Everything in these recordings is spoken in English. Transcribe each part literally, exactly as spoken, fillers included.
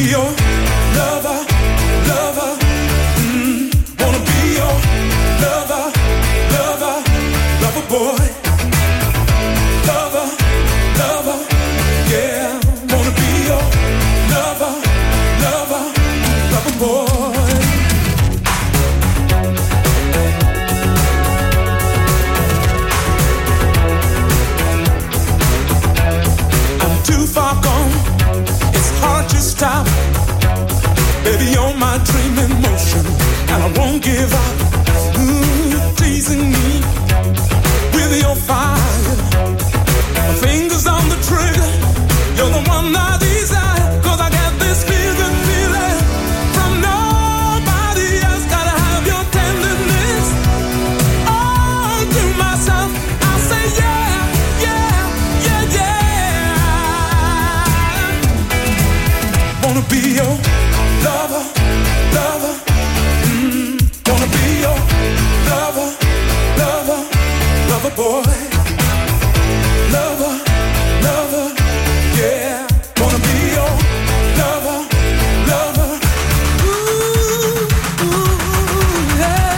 your lover, lover. Mm, wanna be your lover, lover, lover boy. Lover, lover, yeah. Wanna be your lover, lover, lover boy. I'm too far gone, it's hard to stop. Baby, you're my dream in motion, and I won't give up. Ooh, you're teasing me with your fire. My fingers on the trigger, you're the one I desire. Cause I get this feeling, feeling from nobody else. Gotta have your tenderness. All to myself, I say yeah, yeah, yeah, yeah. Wanna be your lover, lover. Mm, wanna be your lover, lover, lover boy. Lover, lover, yeah. Wanna be your lover, lover. Ooh, ooh, yeah.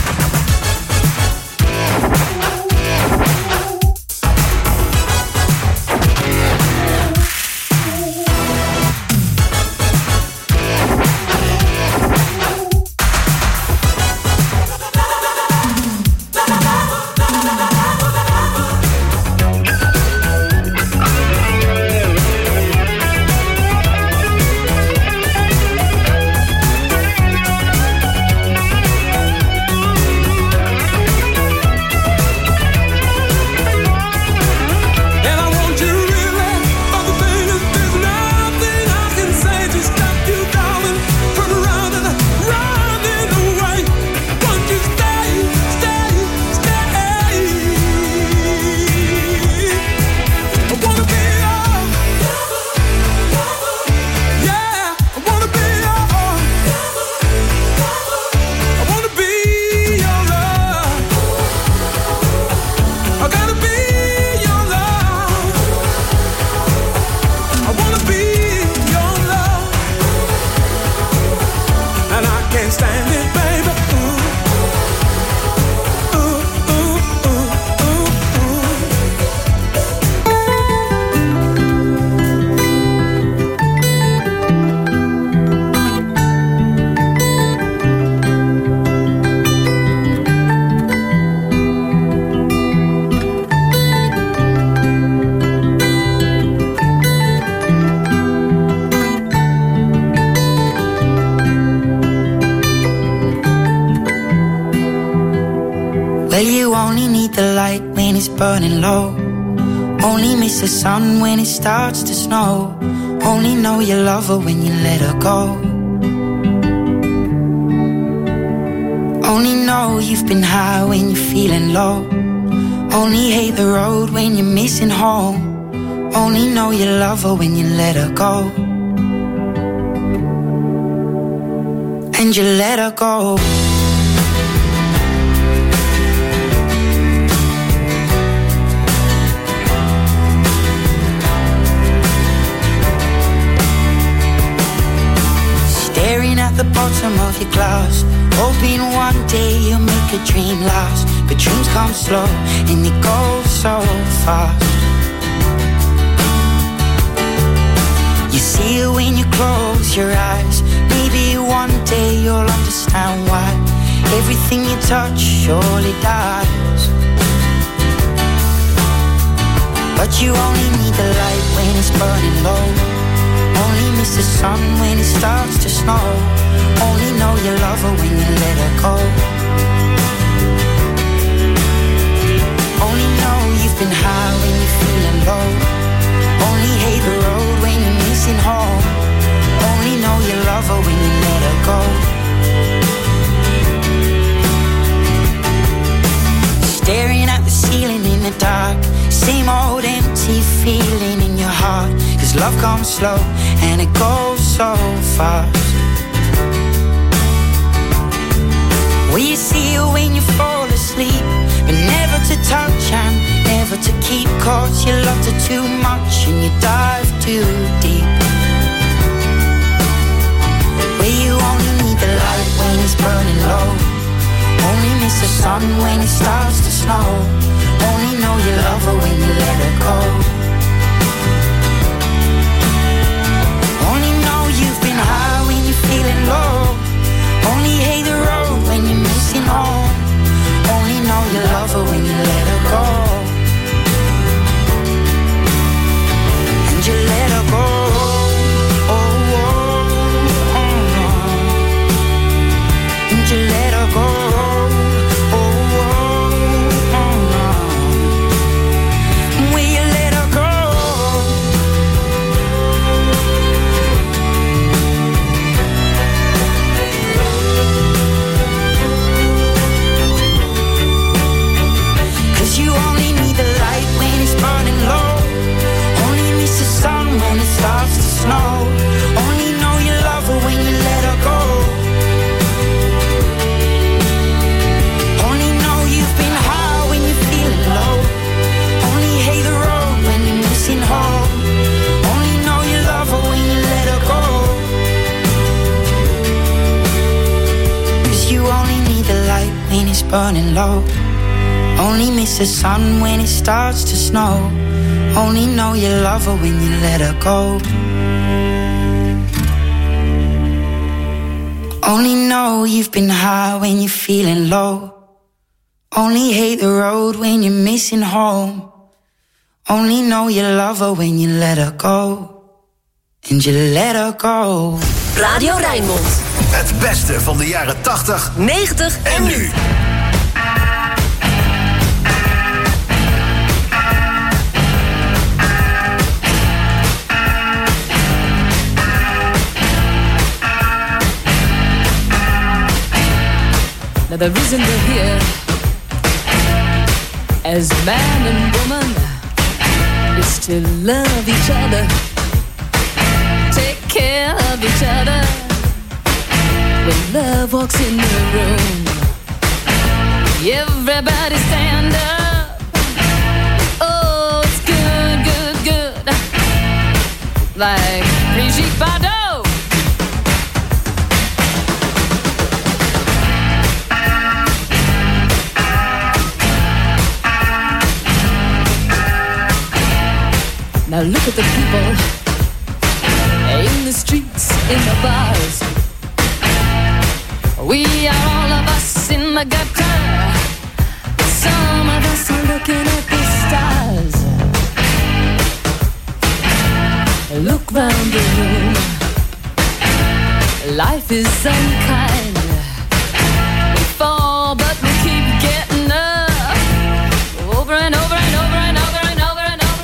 Burning low, only miss the sun when it starts to snow. Only know you love her when you let her go. Only know you've been high when you're feeling low. Only hate the road when you're missing home. Only know you love her when you let her go. And you let her go. At the bottom of your glass, hoping one day you'll make a dream last. But dreams come slow and they go so fast. You see it when you close your eyes. Maybe one day you'll understand why everything you touch surely dies. But you only need the light when it's burning low. Only miss the sun when it starts to snow. Only know you love her when you let her go. Only know you've been high when you're feeling low. Only hate the road when you're missing home. Only know you love her when you let her go. Staring at the ceiling in the dark, same old empty feeling in your heart. Cause love comes slow and it goes so fast. Will you see her when you fall asleep, but never to touch and never to keep? Cause you loved her too much and you dive too deep. light when it's burning low. Only miss the sun when it starts to snow. Only know you love her when you let her go. Only know you've been high when you're feeling low. Only hate the road when you're missing home. Only know you love her when you let her go. And you let her go. Oh, oh, oh, oh. And you let her go. Oh, oh, oh, oh. Will you let her go? You only need the light when it's burning low. Only miss the sun when it starts to snow. Only know you love her when you let her go. Only know you've been high when you're feeling low. Only hate the road when you're missing home. Only know you love her when you let her go. 'Cause you only need the light when it's burning low. Only miss the sun when it starts to snow. Only know you love her when you let her go. Only know you've been high when you're feeling low. Only hate the road when you're missing home. Only know you love her when you let her go. And you let her go. Radio Rijnmond. Het beste van de jaren tachtig, negentig en nu. Now the reason we're here as man and woman is to love each other, take care of each other. When love walks in the room, everybody stand up. Oh, it's good, good, good. Like Brigitte Bardot. Now look at the people in the streets, in the bars. We are all of us in the gutter. Some of us are looking at the stars. Look round the room. Life is unkind. We fall, but we keep getting up. Over and over and over and over and over and over.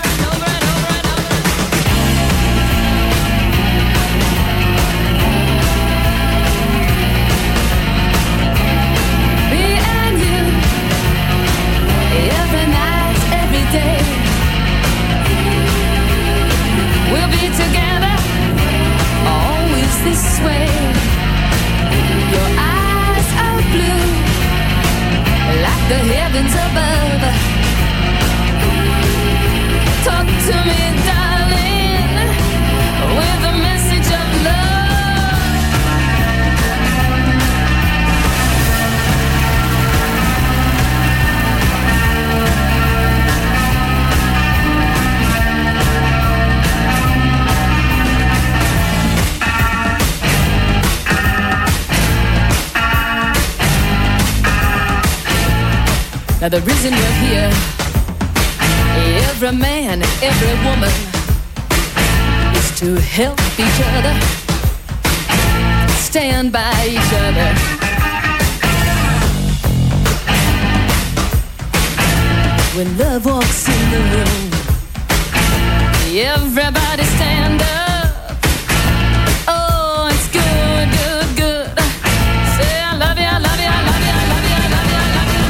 Every night, every day, we'll be together, always this way. Your eyes are blue, like the heavens above. Talk to me, darling, with a message of love. Now the reason we're here, every man, every woman, is to help each other, stand by each other. When love walks in the room, everybody stand up. Oh, it's good, good, good. Say I love you, I love you, I love you, I love you, I love you, I love you.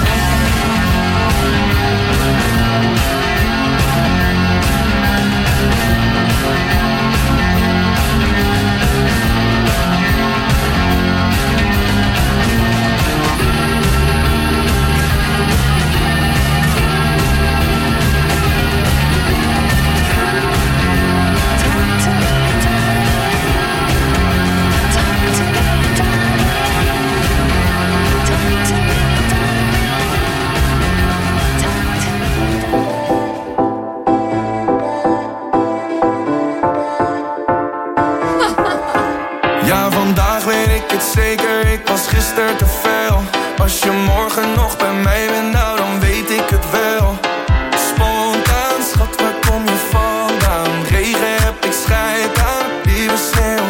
is er te veel. Als je morgen nog bij mij bent, nou dan weet ik het wel. Spontaan, schat, waar kom je vandaan? Regen heb ik scheid aan, lieve sneeuw.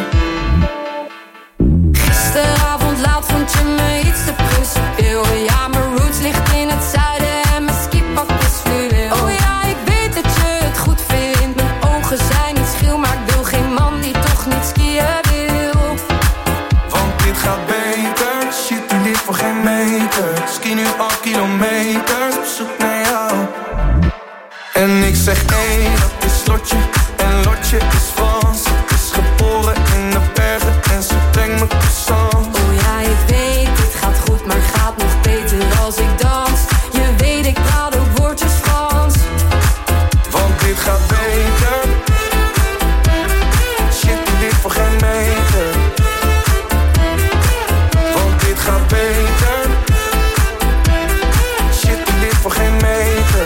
Gisteravond laat vond je me iets te principieel. Ja, mijn roots ligt in het zuiden en mijn skipak is fluweel. Oh ja, ik weet dat je het goed vindt. Mijn ogen zijn niet schil, maar ik wil geen man die toch niet skiën wil. Want dit gaat beter, shit, u ligt voor geen meter. Ski nu al kilometers, op zoek naar jou. En ik zeg hey, dat is Lotje. En Lotje is Frans. Ze is geboren in de bergen en ze brengt me croissant. Oh ja, ik weet, dit gaat goed, maar gaat nog beter als ik dans. Je weet, ik praat ook woordjes Frans. Want dit gaat beter. Shit, u ligt voor geen meter. Want dit gaat beter. Shit, u ligt voor geen meter.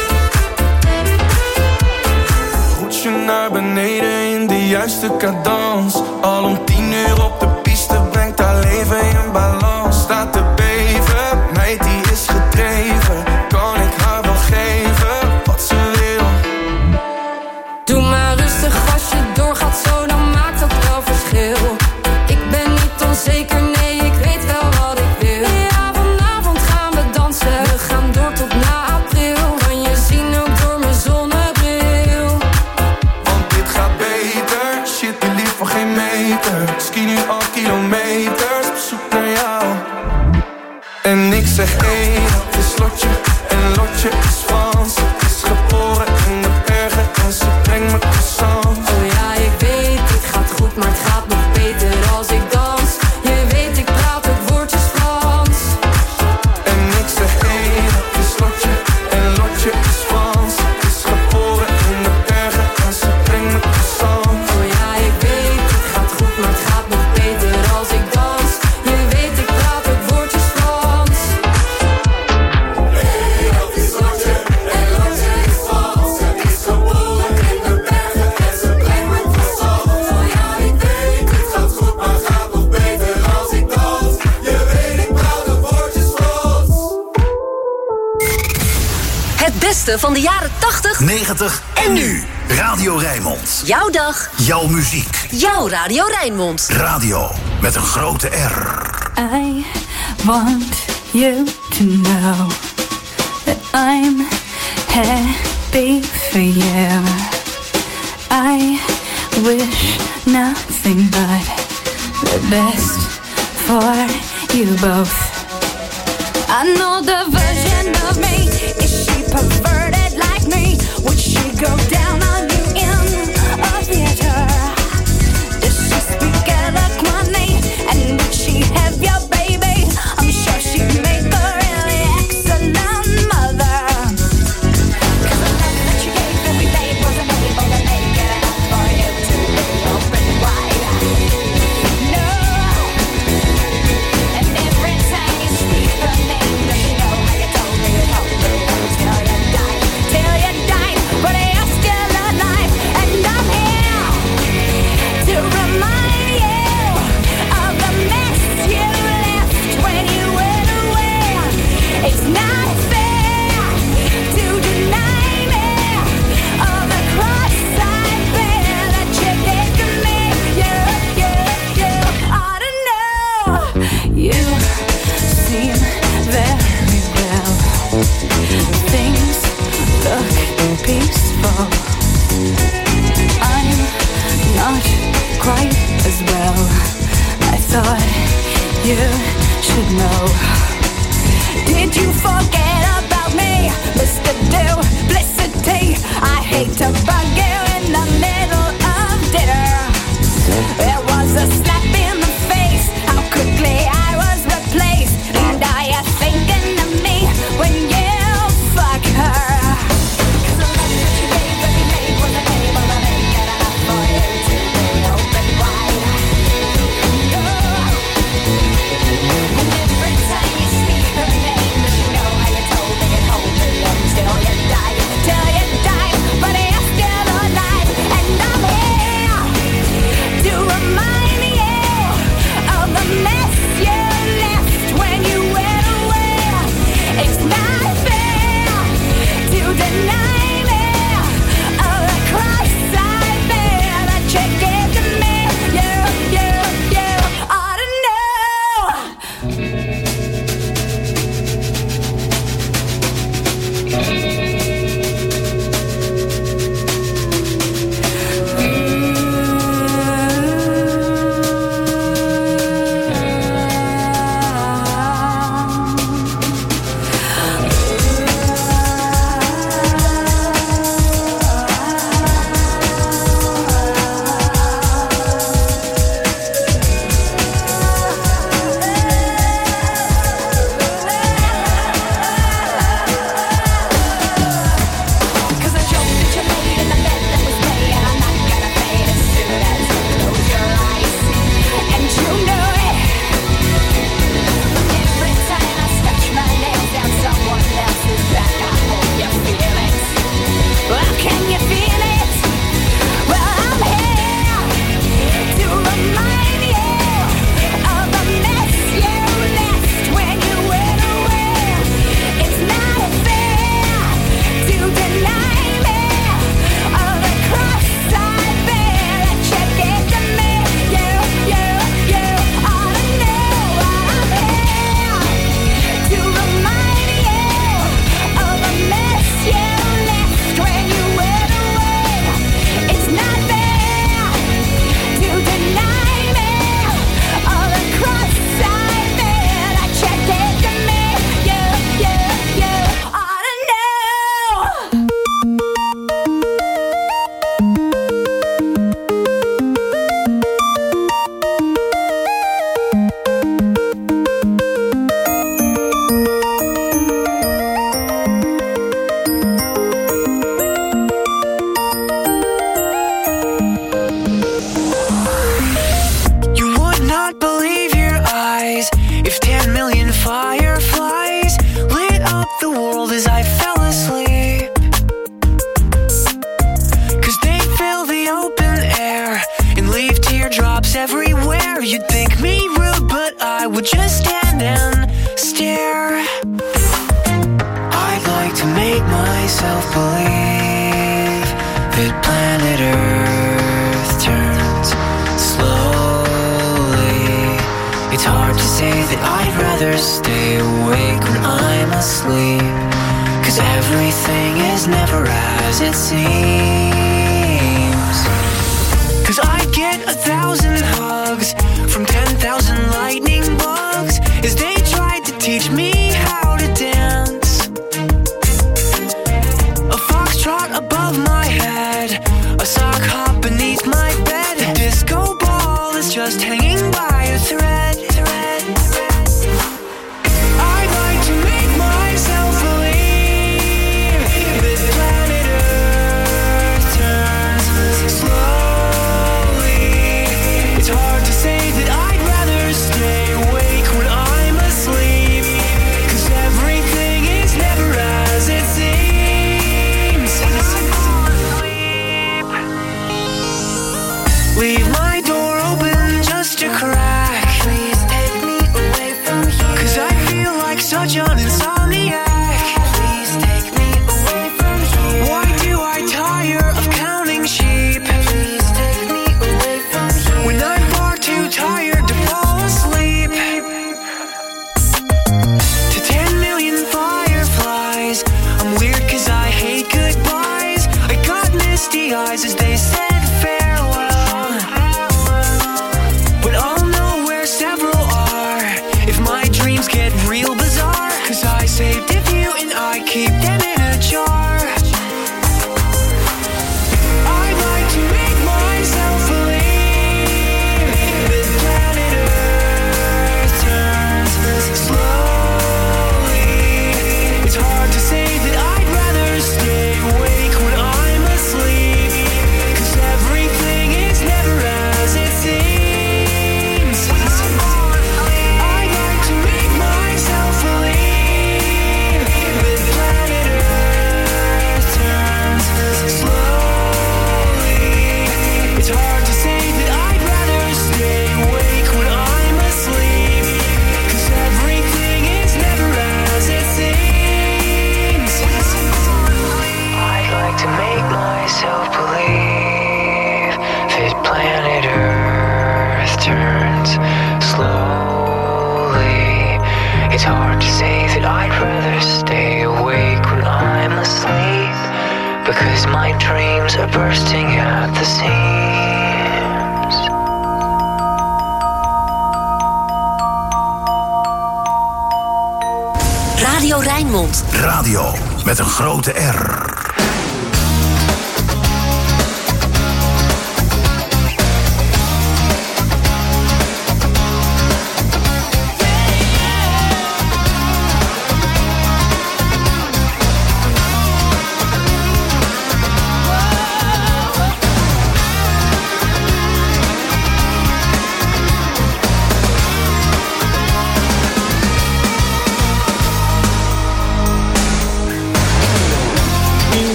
Roetje naar beneden in de juiste cadans. Al om tien uur op de piste brengt haar leven in balans. Staat te beven, meid die is gedreven. Kan ik haar wel geven wat ze wil? Doe maar rustig als je doorgaat zo, dan maakt dat wel verschil. Ik ben niet onzeker, nee, ik weet wel wat ik wil. Ja, vanavond gaan we dansen, we gaan door tot na april. Kan je zien ook door mijn zonnebril. Want dit gaat beter, shit, je lief voor geen meter. Ski nu al kilometers, op zoek naar jou. En ik zeg hey, dat is Lotje. En Lotje is Frans. Ze is geboren in de bergen en ze brengt me croissant. Oh ja, ik weet, dit gaat goed, maar het gaat nog beter als ik dans. Je weet, ik praat ook woordjes Frans. En ik zeg hey, dat is Lotje. En Lotje is Frans. Ze is geboren in de bergen en ze brengt me croissant. Oh ja, ik weet, dit gaat goed, maar het gaat nog beter als ik dans. Je weet, ik praat ook woordjes Frans. Hey, dat is Lotje. En Lotje is Frans. Ze is geboren in de bergen en ze brengt me croissant. Oh ja, ik weet, dit gaat goed, maar het gaat nog beter als ik dans. Je weet, ik praat de woordjes Frans. Het beste van de jaren tachtig negentig en nu. Radio Rijnmond. Jouw dag, Jouw muziek. jouw Radio Rijnmond. Radio met een grote R. I want you to know that I'm happy for you. I wish nothing but the best for you both. I know the version of me. Is she perverted like me? Would she go down on you in a theater? Does she speak eloquently? And would she have your baby? I'm sure she'd make a really excellent mother. 'Cause the love that you gave every day wasn't able to make it enough for you to be open wide. No. And every time you speak her name, does she know how you told me you told me till you died, till you died, but you're still alive, and I'm here to remind you of the mess you left when you went away. It's not fair to deny me of the cross I bear that you did to me. You, you, you ought to know. You seem very well. Things look peaceful. I'm not quite as well. I thought you should know. Did you forget about me, Mister Duplicity? I hate to bug you in the middle of dinner. There was a slap in the face, how quickly I was replaced. And are you thinking of me when you fuck her? 'Cause the love that you gave every day wasn't able to make it enough for you to be open wide. No. And every time you speak her name, does she know how you told me you told me until you died, till you died, but you're still just stand and stare. I'd like to make myself believe that planet Earth turns slowly. It's hard to say that I'd rather stay awake when I'm asleep, 'cause everything is never as it seems. 'Cause I get a thousand hugs from ten thousand lightning bugs as they tried to teach me how to dance. A foxtrot above my head, a sock hop beneath my bed. A disco ball is just hanging by a thread. thread, thread. I'd like to make myself believe that planet Earth turns slowly. It's hard to say that I'd rather stay awake when I'm asleep, 'cause everything is never as it seems. Leave my door open just a crack. Please take me away from here, 'cause I feel like such an insomniac. Please take me away from here. Why do I tire of counting sheep? Please take me away from here, when I'm far too tired to fall asleep. To ten million fireflies, I'm weird 'cause I hate goodbyes. I got misty eyes as they said farewell, but I'll know where several are if my dreams get real bizarre, 'cause I saved a few and I keep them in a jar. I'd like to make myself believe that planet Earth turns slowly. It's hard to say that I'd rather stay awake when I'm asleep, 'cause everything is never as it seems. I'd like to make myself believe that planet Earth turns slowly. It's hard to say that I'd rather stay awake when I'm asleep, 'cause everything is never as it seems. I'd like to make myself believe that planet Earth turns slowly. It's hard to say that I'd rather stay awake when I'm asleep, because my dreams are bursting at the seams. Radio Rijnmond. Radio met een grote R.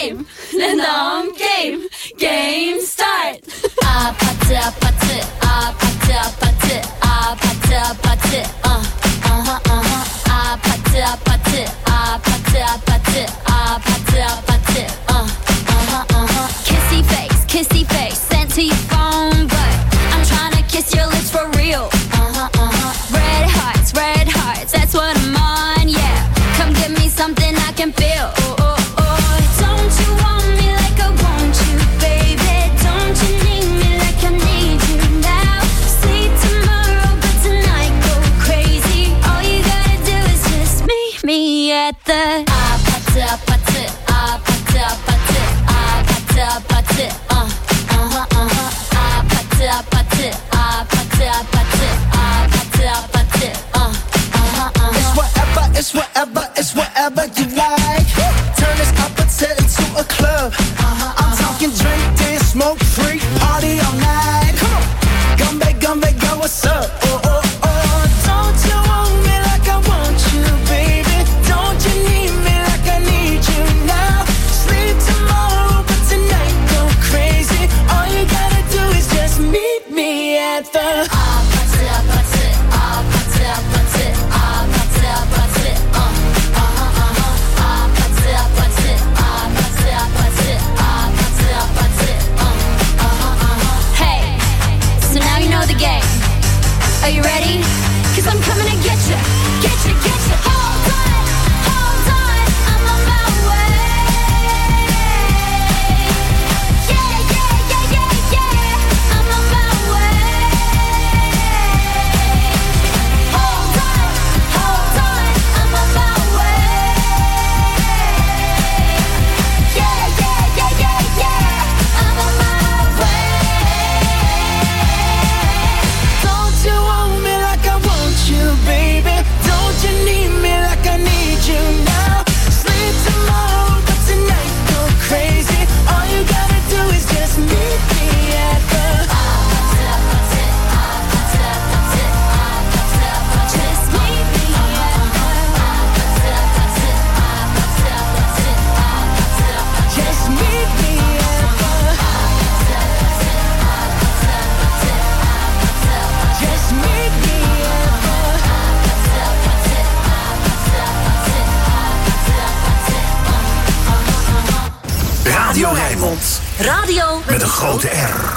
game. 내 넌 game. Game start. 아파트 아파트 아파트 아파트 아파트 아파트 uh uh-huh uh-huh 아파트 아파트 아파트 아파트 아파트 아파트 uh uh-huh uh-huh kissy face kissy face sent to your phone but I'm trying to kiss your lips for real uh-huh uh-huh red hearts red hearts that's what I'm on yeah come give me something I can feel oh oh oh don't you want me like I want you baby don't you need me like I need you now sleep tomorrow but tonight go crazy all you gotta do is just meet me at the 아파트 아파트 아파트 아파트 아파트 아파트 uh uh-huh uh-huh 아파트 아파트 아파트 아파트 아파트 아파트 uh uh-huh uh-huh It's whatever it's whatever it's whatever you like turn this apache into a club uh-huh, I'm uh-huh. talking drink dance smoke free party all night come on gumbe gumbe girl what's up oh oh oh don't you want me like I want you baby don't you need me like I need you now sleep tomorrow but tonight go crazy all you gotta do is just meet me at the 아파트 아파트 아파트 아파트 아파트 아파트 uh uh-huh uh-huh 아파트 아파트 아파트 아파트 아파트 아파트 uh uh-huh uh-huh hey so now you know the game are you ready cause I'm coming to get you get you get you hold on hold on I'm on my way yeah yeah yeah yeah yeah I'm on my way hold on hold on I'm on my way yeah yeah yeah yeah yeah I'm on my way don't you want me like I want you baby don't you need me like I need you now sleep tomorrow but tonight go crazy all you gotta do is just meet me at the just meet me just meet me at the just meet me at Radio Rijnmond. Radio Met een grote R.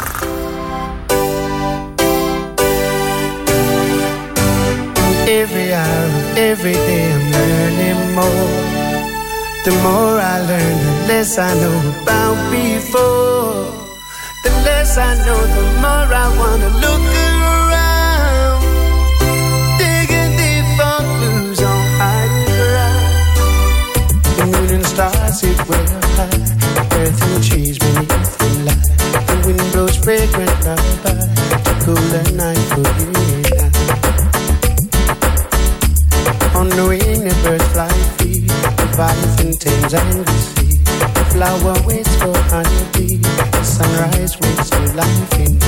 every hour, every day I'm learning more. The more I learn, the less I know about before. The less I know, the more I wanna look around. Digging deep for clues on hiding ground. The moon and the stars sit way up high. Earth and the trees beneath the light. The wind blows fragrant lullaby. The cooler night for you and I. On the wing, the birds fly free. The violet tames angry sea. The flower waits for honeybee. The sunrise waits for life in me.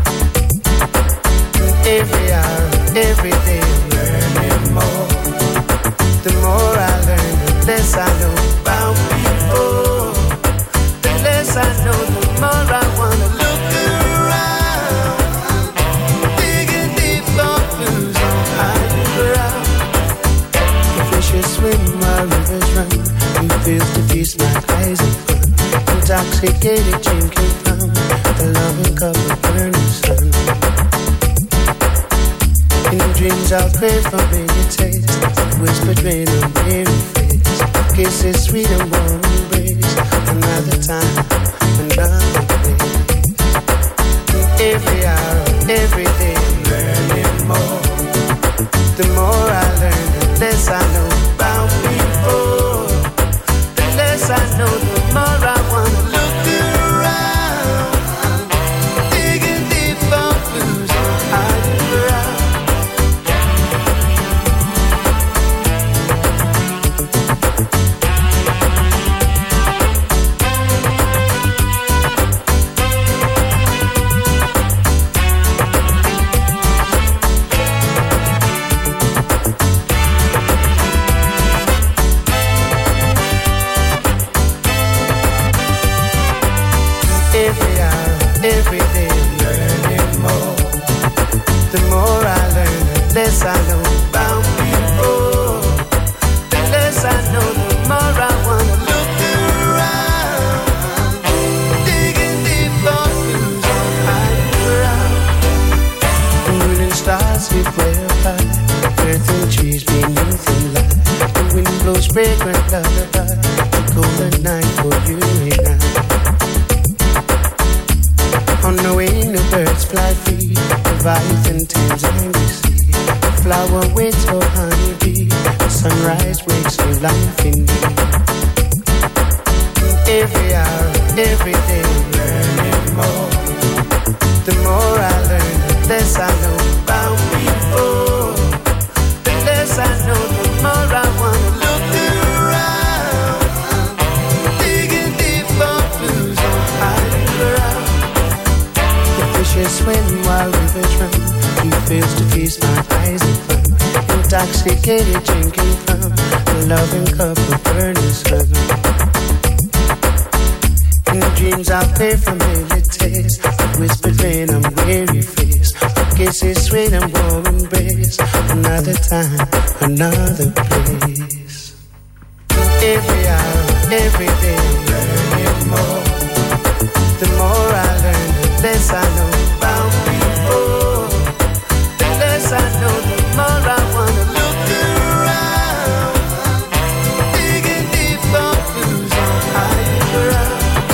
Every hour, every day, I'm learning more. The more I learn, the less I know about people. The less I know, the more I wanna look around. Digging deep for clues on higher ground. Fishes swim while rivers run. Who feels to feast like eyes of fun? Intoxicated drinking from the loving cup of burning sun. In dreams I'll crave for baby taste. Whispered rain on weary face. Kisses sweet and warm embrace. Another time, another day. Every hour, every day I'm learning more. The more I learn, the less I know about people. The less I know, the more I wanna look around. Digging deep for clues on hiding ground. I know about before, the less I know, the more I wanna look around, digging deep for clues on higher ground. The moon and stars sit way up high, earth and trees beneath the light. The wind blows fragrant lullaby, the golden night for you and I. On the wing, the birds fly free, the Leviathan tames and we see. The flower waits for honeybee, the sunrise wakes new life in me. Every hour, every day, I'm learning more. The more I learn, the less I know about before. The less I know, the more I wanna look around, digging deep for clues on higher ground. The fishes swim while rivers run, he fails to feast my eyes in fun, intoxicated drinking from the loving cup of burning sun. In dreams I play familiar taste, the whispered rain I'm weary face, the kisses sweet and warm embrace, another time, another place. Every hour, every day I'm learning more. The more I learn, the less I know about before. The less I know, the more I wanna look around, digging deep for clues on higher ground.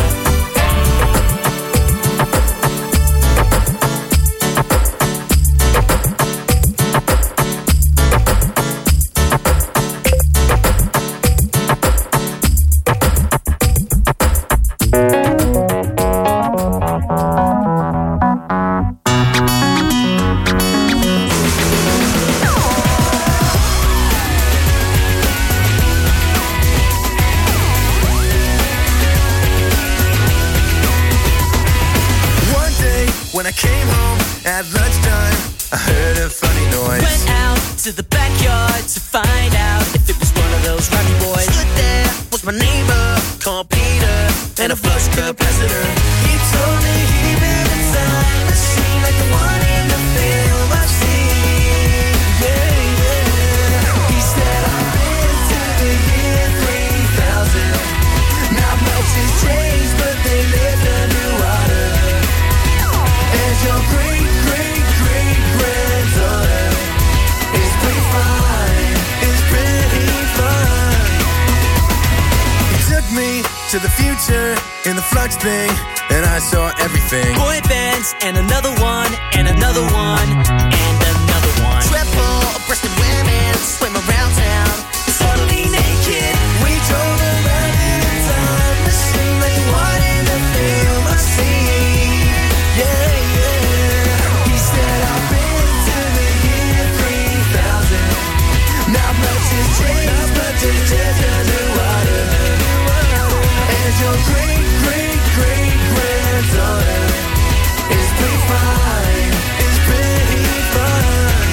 When I came home at lunchtime, I heard a funny noise. Went out to the backyard to find out if it was one of those Rocky boys. Stood there was my neighbor called Peter and a flush capacitor. He told me he built a time machine like the one in the film I've seen. Yeah, yeah. He said I've been to the year three thousand. Not much has changed, but they lived underwater. As your great, great, great granddaughter is pretty fine, is pretty fine. He took me to the future in the flux thing, and I saw everything. Boy bands, and another one, and another one, and another one. Triple-breasted women swim around town, totally naked. We drove around in a time machine like the one in the film I've seen. Yeah, yeah. He said I've been to the year three thousand. Not much has changed, not much has changed underwater. And your great, great, great granddaughter is pretty fine, is pretty fine.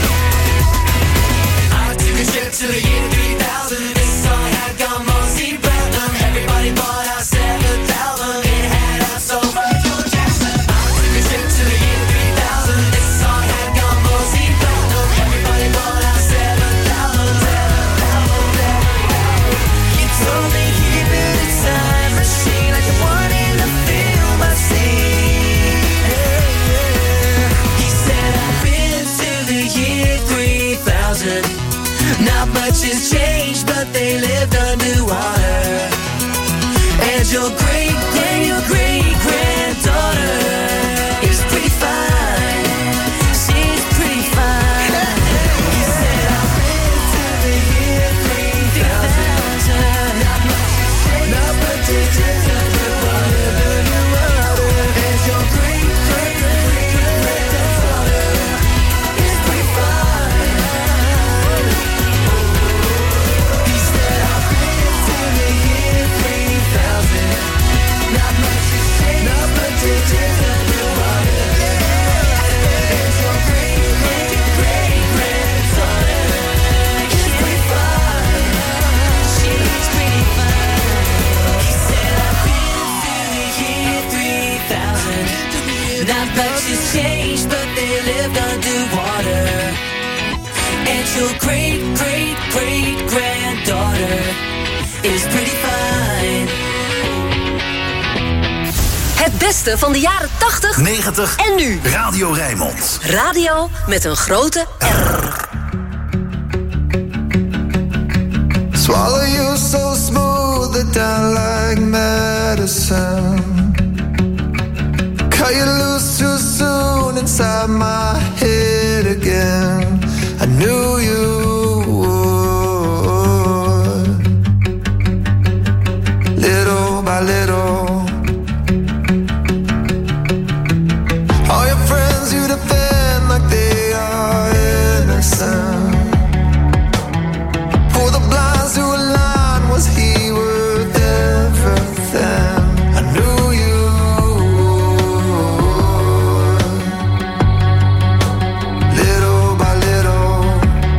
I took a trip to the year three thousand. This song had gone mostly platinum. Everybody bought our seventh album. It had us so Michael Jackson. I took a trip to the year three thousand. This song had gone mostly platinum. Everybody bought our seventh album. Seventh album, seventh album. He told me he built a time machine like the one in the film I've seen. Yeah, yeah. He said I've been to the year three thousand. Not much has changed, but they lived underwater. And your great, great, great granddaughter is pretty fine. She's pretty fine. He said I've been to the year three thousand. Not much has changed, not much has changed underwater. And your great, great, great granddaughter is pretty fine. He said I've been to the year three thousand. Not much has changed, not much has changed underwater. And your great, great, great granddaughter is pretty fine. She's pretty fine. He said I've been beste van de jaren tachtig, negentig en nu. Radio Rijnmond. Radio met een grote R. Swallow you so smooth it down like medicine. Cut you loose too soon inside my head again. I knew you would. Little by little. All your friends you defend like they are innocent. For the blinds to align, was he worth everything? I knew you would. Little by little.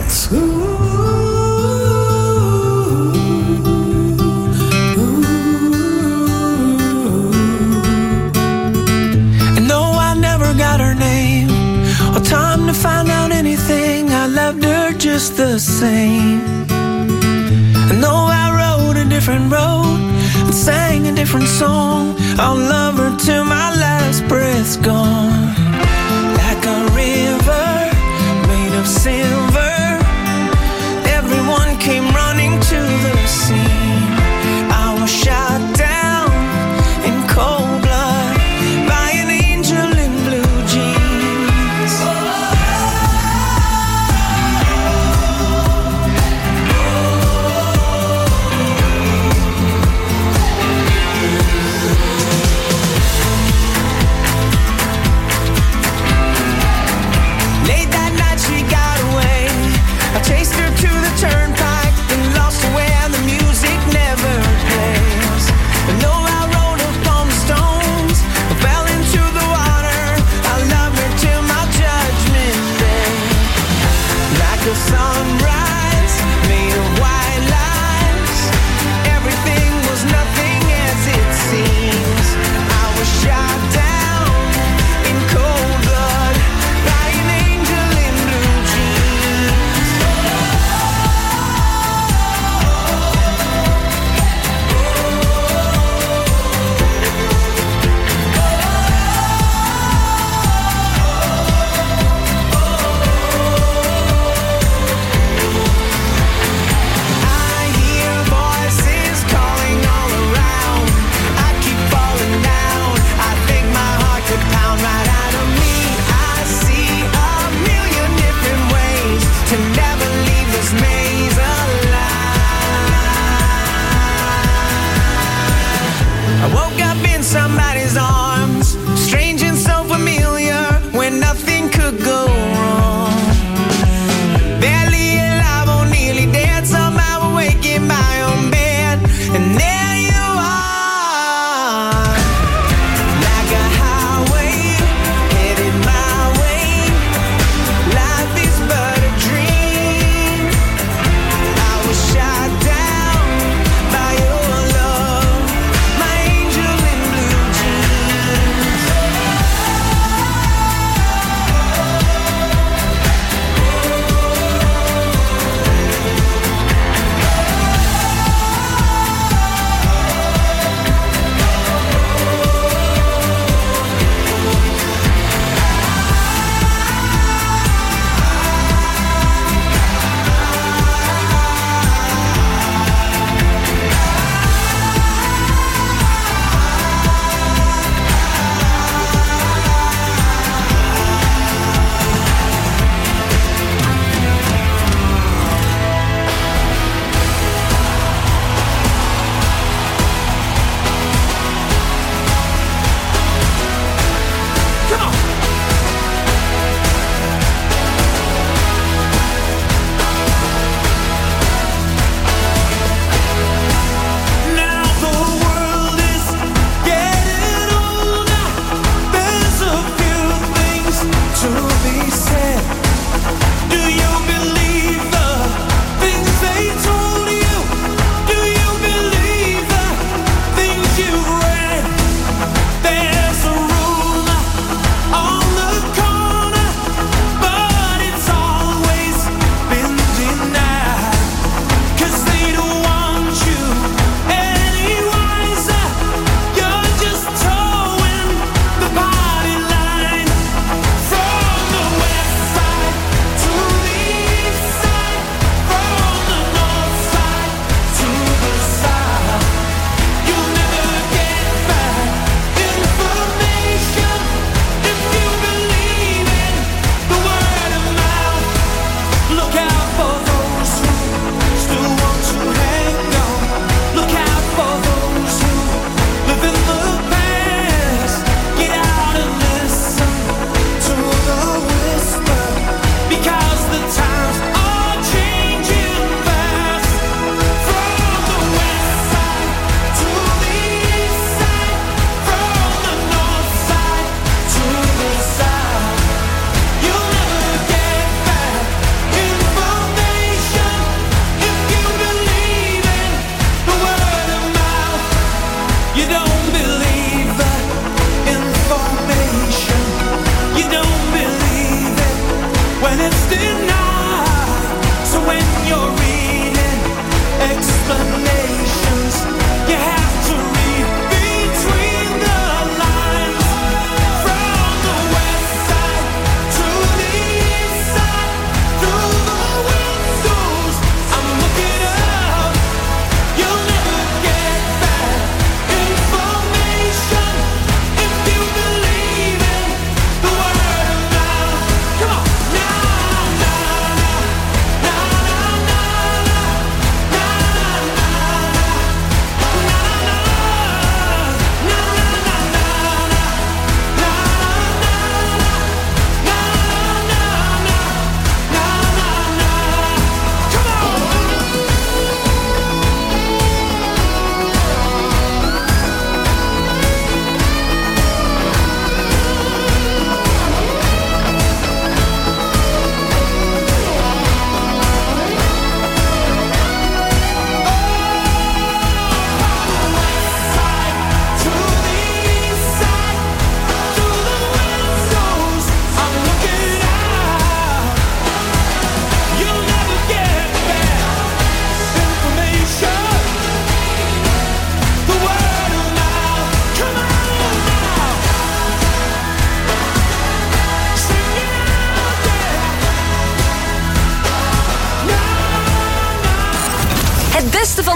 Rijnmond. Time to find out anything. I loved her just the same. And though I rode a different road and sang a different song, I'll love her till my last breath's gone. Like a river made of silver, everyone came running to the scene. I was shot down in cold blood by an angel in blue jeans. Late that night she got away.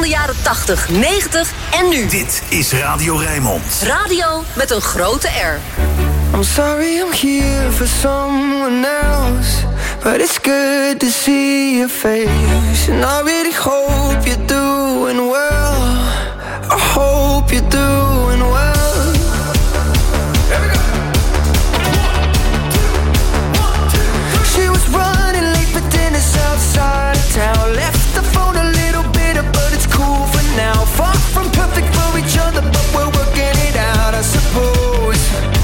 de jaren tachtig, negentig en nu. Dit is Radio Rijnmond. Radio met een grote R. I'm sorry I'm here for someone else, but it's good to see your face. And I really hope you're doing well. I hope you're doing well. She was running late for dinner outside of town. Left the phone a little bitter, but it's cool for now. Far from perfect for each other, but we're working it out, I suppose.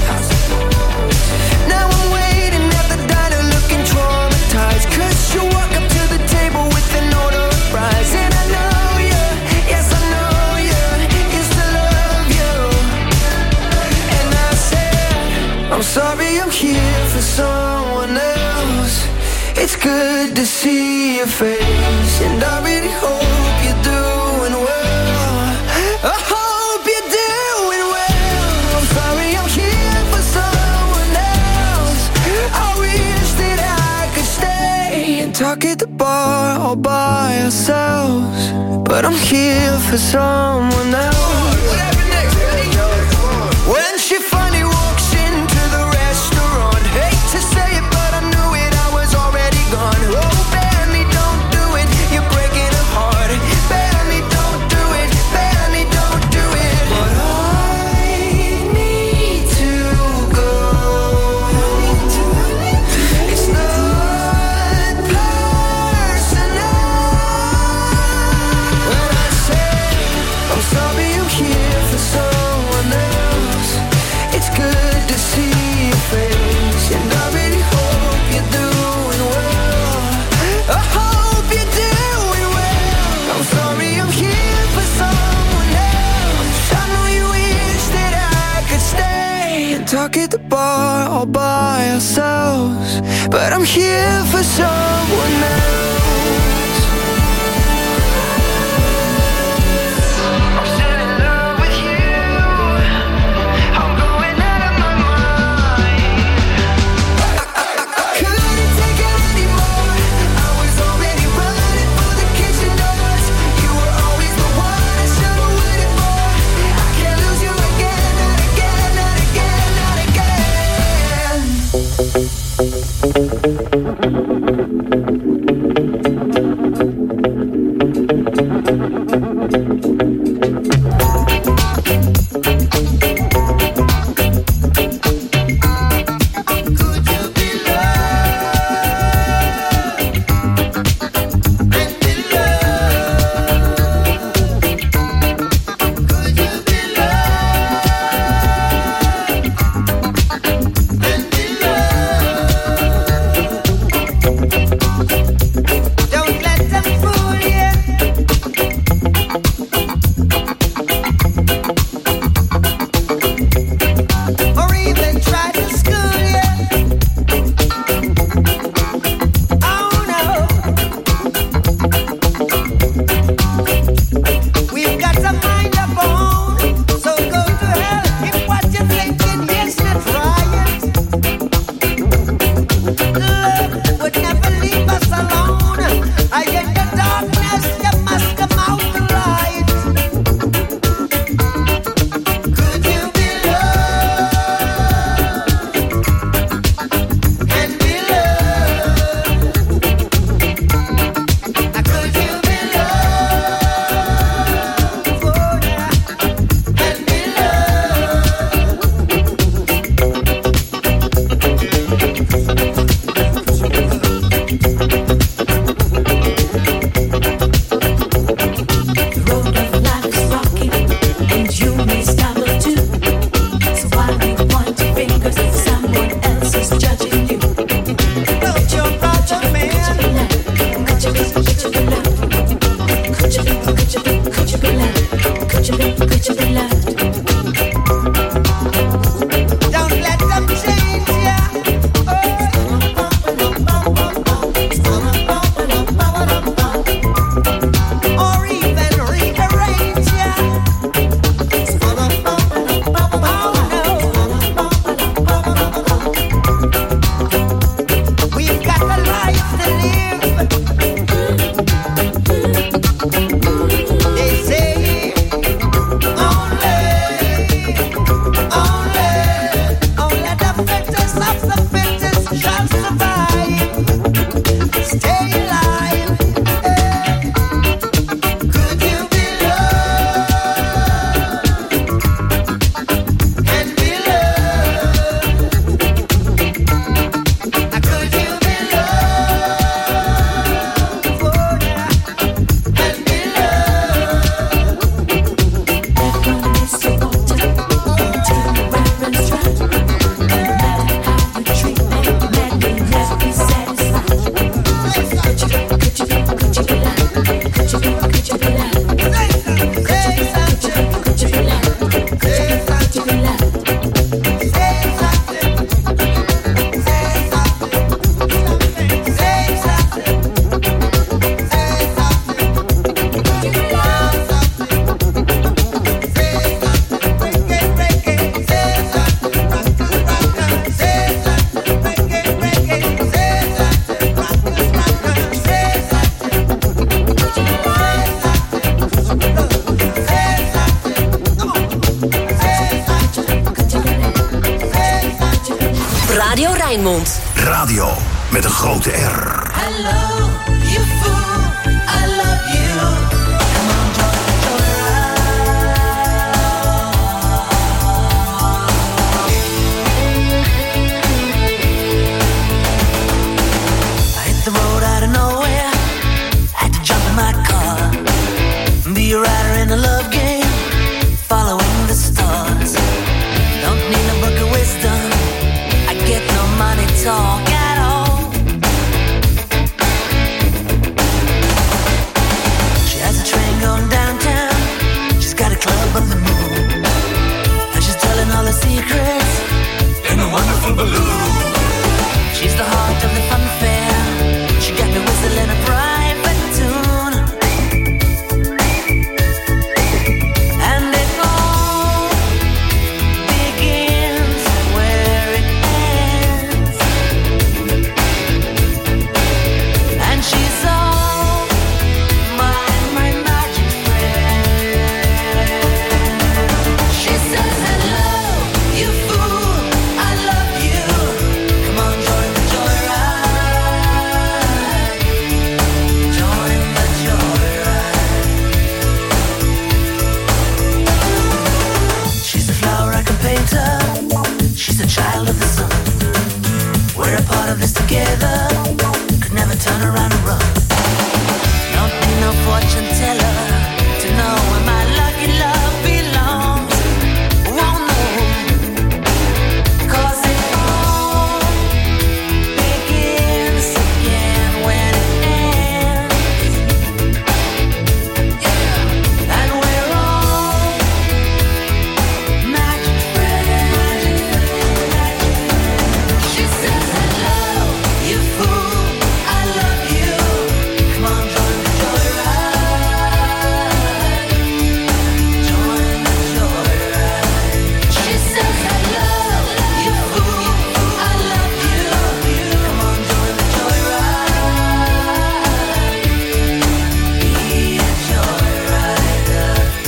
Now I'm waiting at the diner looking traumatized, 'cause you walk up to the table with an order of fries. And I know you, yes I know you, used to love you. And I said, I'm sorry I'm here for someone else. It's good to see your face, and I really hope you're doing well. I hope you're doing well. I'm sorry I'm here for someone else. I wish that I could stay and talk at the bar all by ourselves, but I'm here for someone else. What happened next? When she finally walks into the restaurant, hate to say it, but I knew it, I was already gone. Oh, Benny, don't do it, you're breaking her heart. Benny, don't do it, Benny, don't do it. But I need to go. It's not personal. When I say I'm sorry I'm here for someone else, it's good to see your face, and I really hope you're doing well. I hope you're doing well. I'm sorry I'm here for someone else. I know you wish that I could stay and talk at the bar all by ourselves, but I'm here for someone else. I'm still in love with you. I'm going out of my mind. I couldn't take it anymore. I was already running for the kitchen doors. You were always the one I should have waited for. I can't lose you again, not again, not again, not This Rijnmond. Radio met een grote R. Hello, you fool, I love you. Come on, join the I hit the road out of nowhere, had to jump in my car, be a rider in a love game, following the stars. Don't need a book of wisdom, I get no money talk at all. She has a train going downtown, she's got a club on the moon, and she's telling all her secrets in a wonderful balloon. She's the heart of the fun fair, she got me whistling a private tune, and it all begins where it ends, and she's all my, my magic friend. She says hello, you fool, I love you. Come on, join the joyride. Join the joyride. She's a flower I can paint her. She's a child of the sun. We're a part of this together. Could never turn around and run. Don't need no fortune teller to know where my lucky love belongs. Won't know, 'cause it all begins again when it ends. Yeah, and we're all magic friends. She says hello, you fool, I love you. Come on, join the joyride. Join the joyride. She says hello, you fool, I love you. Come on, join the joyride. Be a joyrider.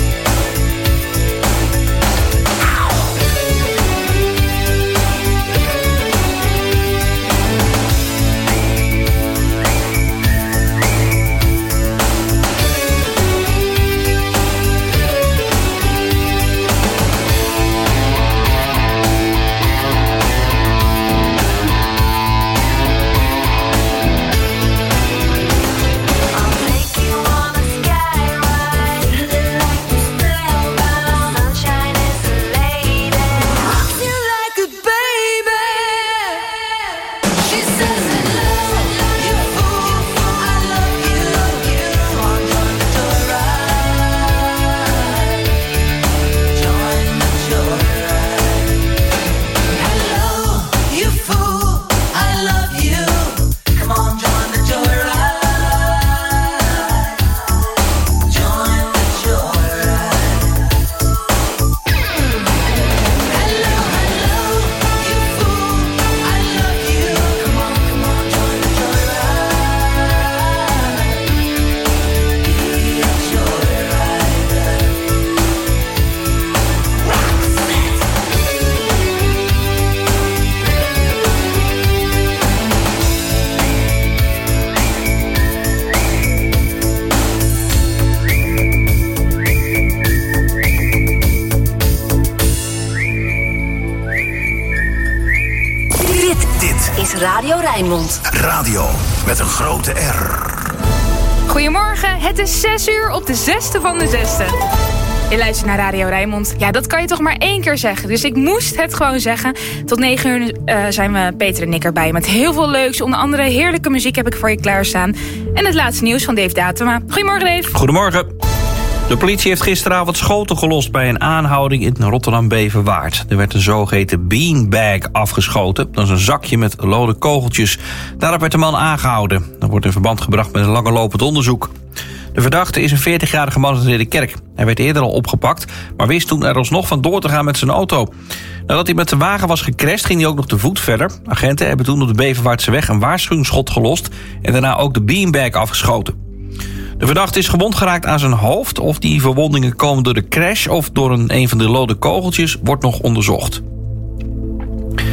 I'll take you on a skyride, like the spellbound. Sunshine is a lady, rocks you like a baby. She says hello, you fool, I love you. Come on, join the joyride. Join the joyride. Hello, you fool, I love you. Come on, join the joyride. Join the joyride. Hello, hello, you fool, I love you. Come on, come on, join the joyride. Be a joyrider. Dit Dit is Radio Rijnmond. radio met een grote R. Goedemorgen, het is zes uur op de zesde van de zesde. Je luistert naar Radio Rijnmond. Ja, dat kan je toch maar één keer zeggen. Dus ik moest het gewoon zeggen. Tot negen uur uh, zijn we Peter en ik erbij met heel veel leuks. Onder andere heerlijke muziek heb ik voor je klaarstaan. En het laatste nieuws van Dave Datema. Goedemorgen, Dave. Goedemorgen. De politie heeft gisteravond schoten gelost bij een aanhouding in Rotterdam-Beverwaard. Er werd een zogeheten beanbag afgeschoten. Dat is een zakje met lode kogeltjes. Daarop werd de man aangehouden. Dat wordt in verband gebracht met een langlopend onderzoek. De verdachte is een veertigjarige man uit Ridderkerk. Hij werd eerder al opgepakt, maar wist toen er alsnog van door te gaan met zijn auto. Nadat hij met de wagen was gecrashed, ging hij ook nog te voet verder. Agenten hebben toen op de Beverwaardseweg een waarschuwingsschot gelost en daarna ook de beanbag afgeschoten. De verdachte is gewond geraakt aan zijn hoofd. Of die verwondingen komen door de crash of door een, een van de lode kogeltjes wordt nog onderzocht.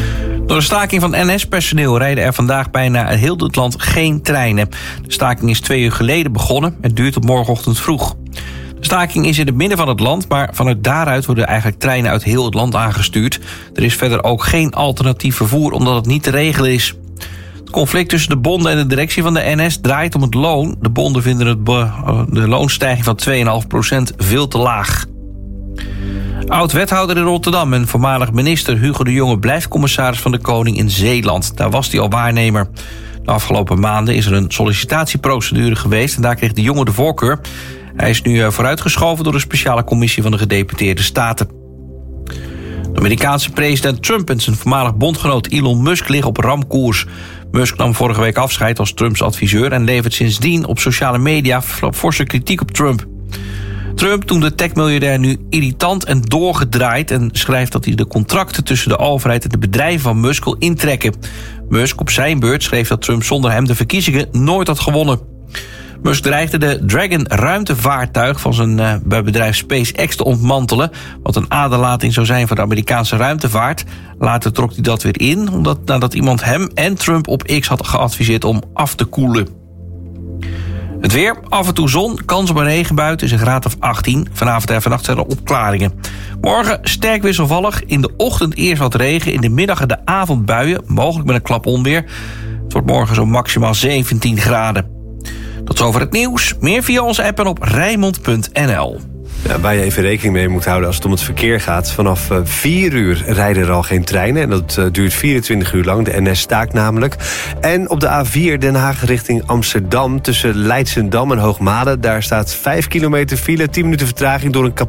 Door de staking van N S-personeel rijden er vandaag bijna heel het land geen treinen. De staking is twee uur geleden begonnen en duurt tot morgenochtend vroeg. De staking is in het midden van het land, maar vanuit daaruit worden eigenlijk treinen uit heel het land aangestuurd. Er is verder ook geen alternatief vervoer omdat het niet te regelen is. Het conflict tussen de bonden en de directie van de N S draait om het loon. De bonden vinden het be- de loonstijging van twee komma vijf procent veel te laag. Oud-wethouder in Rotterdam en voormalig minister Hugo de Jonge blijft commissaris van de Koning in Zeeland. Daar was hij al waarnemer. De afgelopen maanden is er een sollicitatieprocedure geweest en daar kreeg de Jonge de voorkeur. Hij is nu vooruitgeschoven door de speciale commissie van de Gedeputeerde Staten. De Amerikaanse president Trump en zijn voormalig bondgenoot Elon Musk liggen op ramkoers. Musk nam vorige week afscheid als Trumps adviseur en levert sindsdien op sociale media forse kritiek op Trump. Trump noemt de techmiljardair nu irritant en doorgedraaid en schrijft dat hij de contracten tussen de overheid en de bedrijven van Musk wil intrekken. Musk op zijn beurt schreef dat Trump zonder hem de verkiezingen nooit had gewonnen. Musk dreigde de Dragon ruimtevaartuig van zijn uh, bedrijf SpaceX te ontmantelen, wat een aderlating zou zijn voor de Amerikaanse ruimtevaart. Later trok hij dat weer in, omdat, nadat iemand hem en Trump op X had geadviseerd om af te koelen. Het weer, af en toe zon, kans op een regenbui, is een graad of achttien. Vanavond en vannacht zijn er opklaringen. Morgen sterk wisselvallig, in de ochtend eerst wat regen, in de middag en de avond buien, mogelijk met een klap onweer. Het wordt morgen zo maximaal zeventien graden. Tot zover het nieuws. Meer via onze app en op Rijnmond punt n l. Ja, waar je even rekening mee moet houden als het om het verkeer gaat. Vanaf vier uur rijden er al geen treinen. En dat uh, duurt vierentwintig uur lang. De N S staakt namelijk. En op de A vier Den Haag richting Amsterdam tussen Leidsendam en Hoogmade. Daar staat vijf kilometer file, tien minuten vertraging door een kapot.